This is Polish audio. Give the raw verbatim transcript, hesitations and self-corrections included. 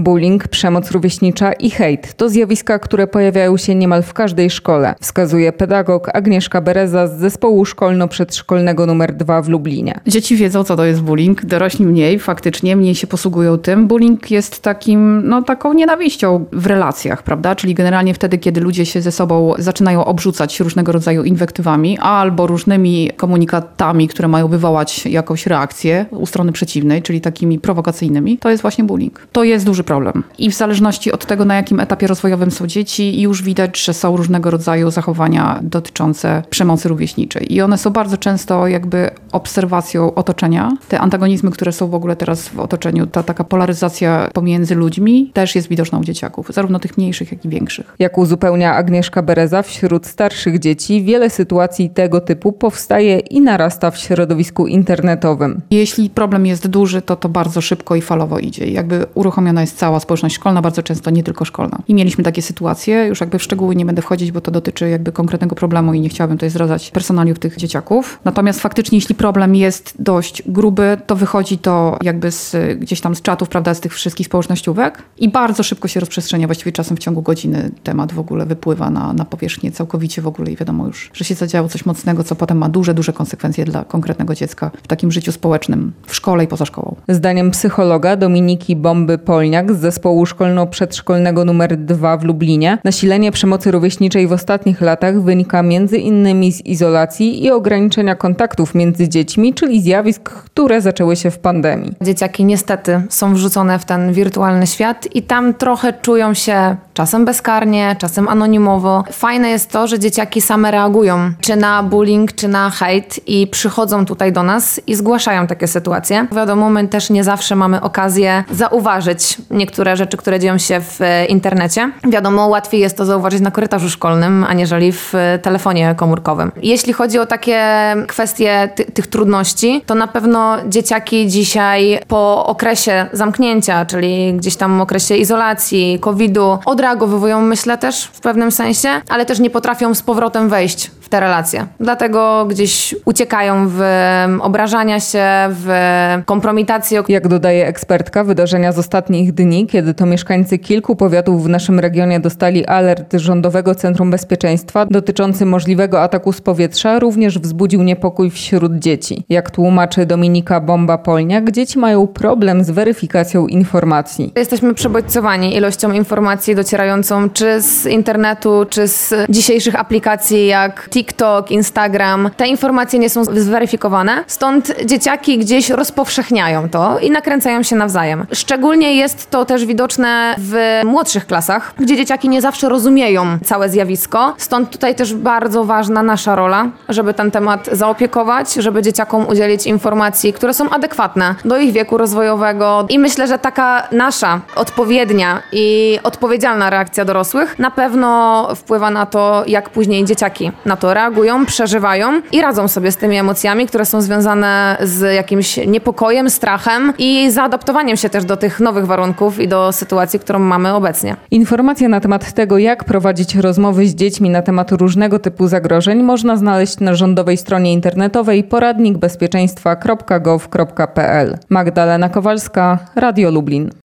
Bullying, przemoc rówieśnicza i hejt to zjawiska, które pojawiają się niemal w każdej szkole, wskazuje pedagog Agnieszka Bereza z zespołu szkolno-przedszkolnego numer dwa w Lublinie. Dzieci wiedzą, co to jest bullying, dorośli mniej, faktycznie mniej się posługują tym. Bullying jest takim, no taką nienawiścią w relacjach, prawda? Czyli generalnie wtedy, kiedy ludzie się ze sobą zaczynają obrzucać różnego rodzaju inwektywami albo różnymi komunikatami, które mają wywołać jakąś reakcję u strony przeciwnej, czyli takimi prowokacyjnymi, to jest właśnie bullying. To jest duży problem. I w zależności od tego, na jakim etapie rozwojowym są dzieci, już widać, że są różnego rodzaju zachowania dotyczące przemocy rówieśniczej. I one są bardzo często jakby obserwacją otoczenia. Te antagonizmy, które są w ogóle teraz w otoczeniu, ta taka polaryzacja pomiędzy ludźmi też jest widoczna u dzieciaków, zarówno tych mniejszych, jak i większych. Jak uzupełnia Agnieszka Bereza, wśród starszych dzieci wiele sytuacji tego typu powstaje i narasta w środowisku internetowym. Jeśli problem jest duży, to to bardzo szybko i falowo idzie. I jakby uruchomiona jest cała społeczność szkolna, bardzo często nie tylko szkolna. I mieliśmy takie sytuacje, już jakby w szczegóły nie będę wchodzić, bo to dotyczy jakby konkretnego problemu i nie chciałabym tutaj zdradzać personaliów tych dzieciaków. Natomiast faktycznie, jeśli problem jest dość gruby, to wychodzi to jakby z, gdzieś tam z czatów, prawda, z tych wszystkich społecznościówek i bardzo szybko się rozprzestrzenia, właściwie czasem w ciągu godziny temat w ogóle wypływa na, na powierzchnię całkowicie w ogóle i wiadomo już, że się zadziało coś mocnego, co potem ma duże, duże konsekwencje dla konkretnego dziecka w takim życiu społecznym, w szkole i poza szkołą. Zdaniem psychologa Dominiki Bomby-Polniak z zespołu szkolno-przedszkolnego numer dwa w Lublinie, nasilenie przemocy rówieśniczej w ostatnich latach wynika między innymi z izolacji i ograniczenia kontaktów między dziećmi, czyli zjawisk, które zaczęły się w pandemii. Dzieciaki niestety są wrzucone w ten wirtualny świat i tam trochę czują się czasem bezkarnie, czasem anonimowo. Fajne jest to, że dzieciaki same reagują, czy na bullying, czy na hejt i przychodzą tutaj do nas i zgłaszają takie sytuacje. Wiadomo, my też nie zawsze mamy okazję zauważyć niektóre rzeczy, które dzieją się w internecie. Wiadomo, łatwiej jest to zauważyć na korytarzu szkolnym, aniżeli w telefonie komórkowym. Jeśli chodzi o takie kwestie ty- tych trudności, to na pewno dzieciaki dzisiaj po okresie zamknięcia, czyli gdzieś tam okresie izolacji, kowida, odreagowują, myślę też w pewnym sensie, ale też nie potrafią z powrotem wejść w te relacje. Dlatego gdzieś uciekają w obrażania się, w kompromitację. Jak dodaje ekspertka, wydarzenia z ostatnich dni, kiedy to mieszkańcy kilku powiatów w naszym regionie dostali alert Rządowego Centrum Bezpieczeństwa dotyczący możliwego ataku z powietrza, również wzbudził niepokój wśród dzieci. Jak tłumaczy Dominika Bomba-Polniak, dzieci mają problem z weryfikacją informacji. Jesteśmy przebodźcowani ilością informacji docierającą czy z internetu, czy z dzisiejszych aplikacji jak TikTok, Instagram. Te informacje nie są zweryfikowane, stąd dzieciaki gdzieś rozpowszechniają to i nakręcają się nawzajem. Szczególnie jest to też widoczne w młodszych klasach, gdzie dzieciaki nie zawsze rozumieją całe zjawisko, stąd tutaj też bardzo ważna nasza rola, żeby ten temat zaopiekować, żeby dzieciakom udzielić informacji, które są adekwatne do ich wieku rozwojowego i myślę, że taka nasza odpowiednia i odpowiedzialna reakcja dorosłych na pewno wpływa na to, jak później dzieciaki na to reagują, przeżywają i radzą sobie z tymi emocjami, które są związane z jakimś niepokojem, strachem i zaadaptowaniem się też do tych nowych warunków i do sytuacji, którą mamy obecnie. Informacje na temat tego, jak prowadzić rozmowy z dziećmi na temat różnego typu zagrożeń można znaleźć na rządowej stronie internetowej poradnik bezpieczeństwa kropka gov kropka p l. Magdalena Kowalska, Radio Lublin.